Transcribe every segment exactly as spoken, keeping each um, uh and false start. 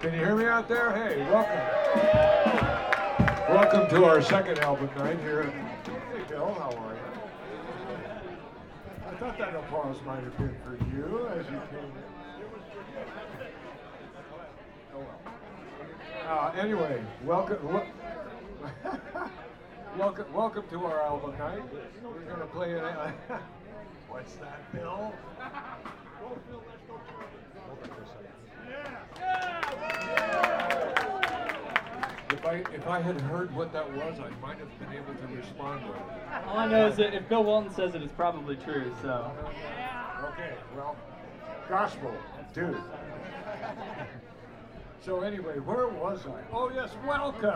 Can you hear me out there? Hey, welcome. Welcome to our second album night here. Hey, Bill, how are you? I thought that applause might have been for you as you came in. Oh, well. Uh, anyway, welcome. welcome, welcome to our album night. We're going to play it. What's that, Bill? If I if I had heard what that was, I might have been able to respond with it. All I know is that if Bill Walton says it, it's probably true. So. Okay, well, gospel, dude. So anyway, where was I? Oh yes, welcome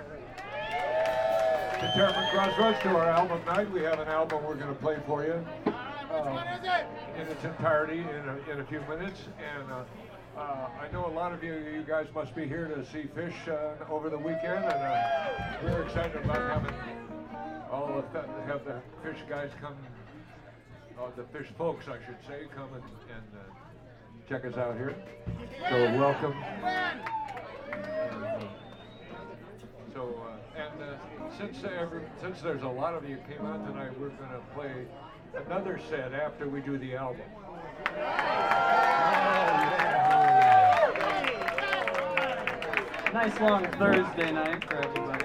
to Terrapin Crossroads to our album night. We have an album we're going to play for you. Which one is it? In its entirety in a, in a few minutes. And uh, uh, I know a lot of you, you guys must be here to see Fish uh, over the weekend, and uh, we're excited about having all of the, have the Fish guys come, uh, the Fish folks, I should say, come and, and uh, check us out here. So welcome. And, uh, so uh, and uh, since every, since there's a lot of you came out tonight, we're going to play another set after we do the album. Nice long Thursday night for everybody.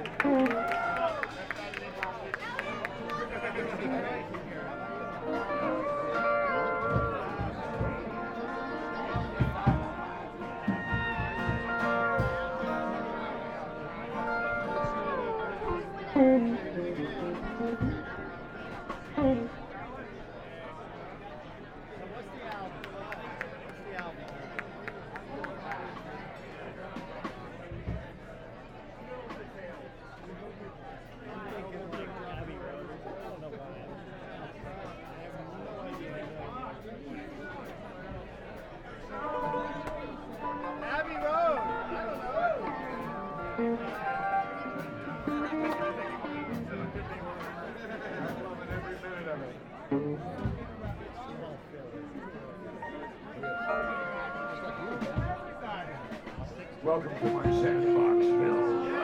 Welcome to my sandbox, Phil.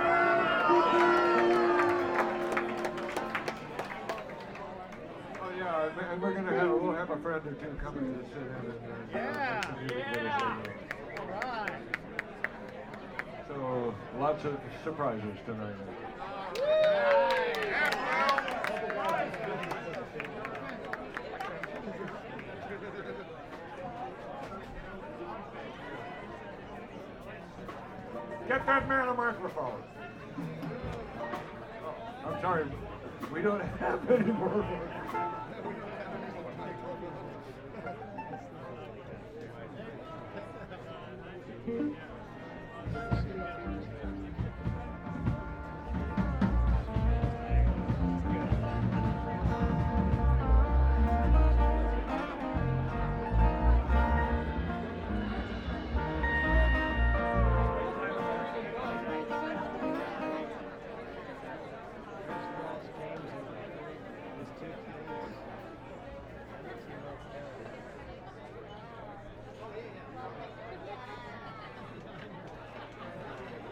Oh yeah, and we're gonna have we'll have a friend or two coming to sit in and uh, Yeah, make some music with us yeah. later. All right. So lots of surprises tonight. Get that man a microphone. Oh, I'm sorry, we don't have any more.